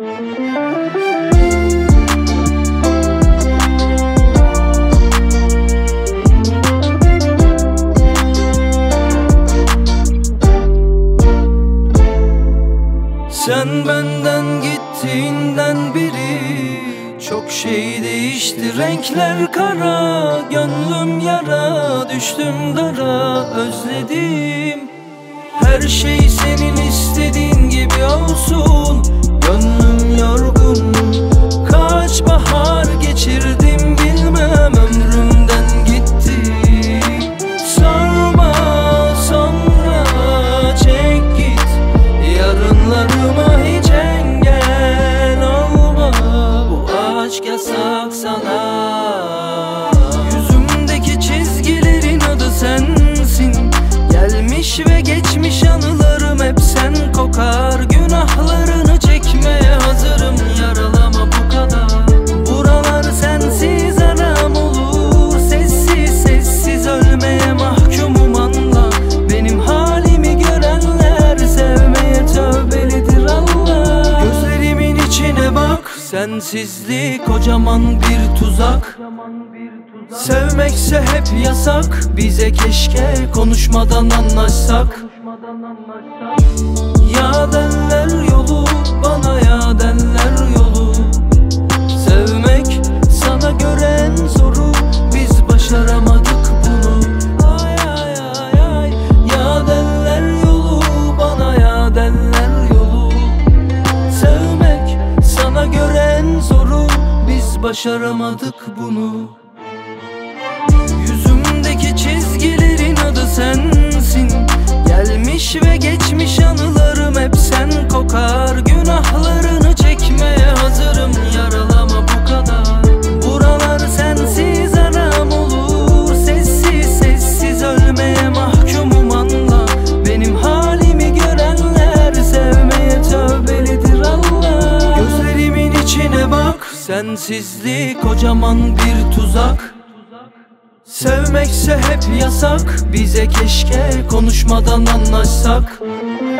Sen benden gittiğinden beri çok şey değişti, renkler kara, gönlüm yara, düştüm dara, özledim. Her şey senin istediğin gibi olsun, gönlüm yorgun. Kaç bahar geçirdim bilmem, ömrümden gitti. Sorma sonra, çek git, yarınlarıma hiç engel olma. Bu aşk yasak sana. Yüzümdeki çizgilerin adı sensin. Gelmiş ve geçmiş anılarım hep sen kokar. Günahlarını çekmeye hazırım, yaralama bu kadar. Buralar sensiz aram olur, sessiz sessiz ölmeye mahkumum anla. Benim halimi görenler sevmeye tövbelidir Allah. Gözlerimin içine bak, sensizlik kocaman bir tuzak. Sevmekse hep yasak, bize keşke konuşmadan anlaşsak. Ya derler yolu, bana ya derler yolu. Sevmek sana göre en zoru, biz başaramadık bunu. Ay ay ay ay. Ya derler yolu, bana ya derler yolu. Sevmek sana göre en zoru, biz başaramadık bunu. Yüzümdeki çizgilerin adı sensin. Gelmiş ve geçmiş anılarım hep sen kokar. Günahlarını çekmeye hazırım, yaralama bu kadar. Buralar sensiz aram olur, sessiz sessiz ölmeye mahkumum anla. Benim halimi görenler sevmeye tövbelidir Allah. Gözlerimin içine bak, sensizlik kocaman bir tuzak. Sevmekse hep yasak, bize keşke konuşmadan anlaşsak.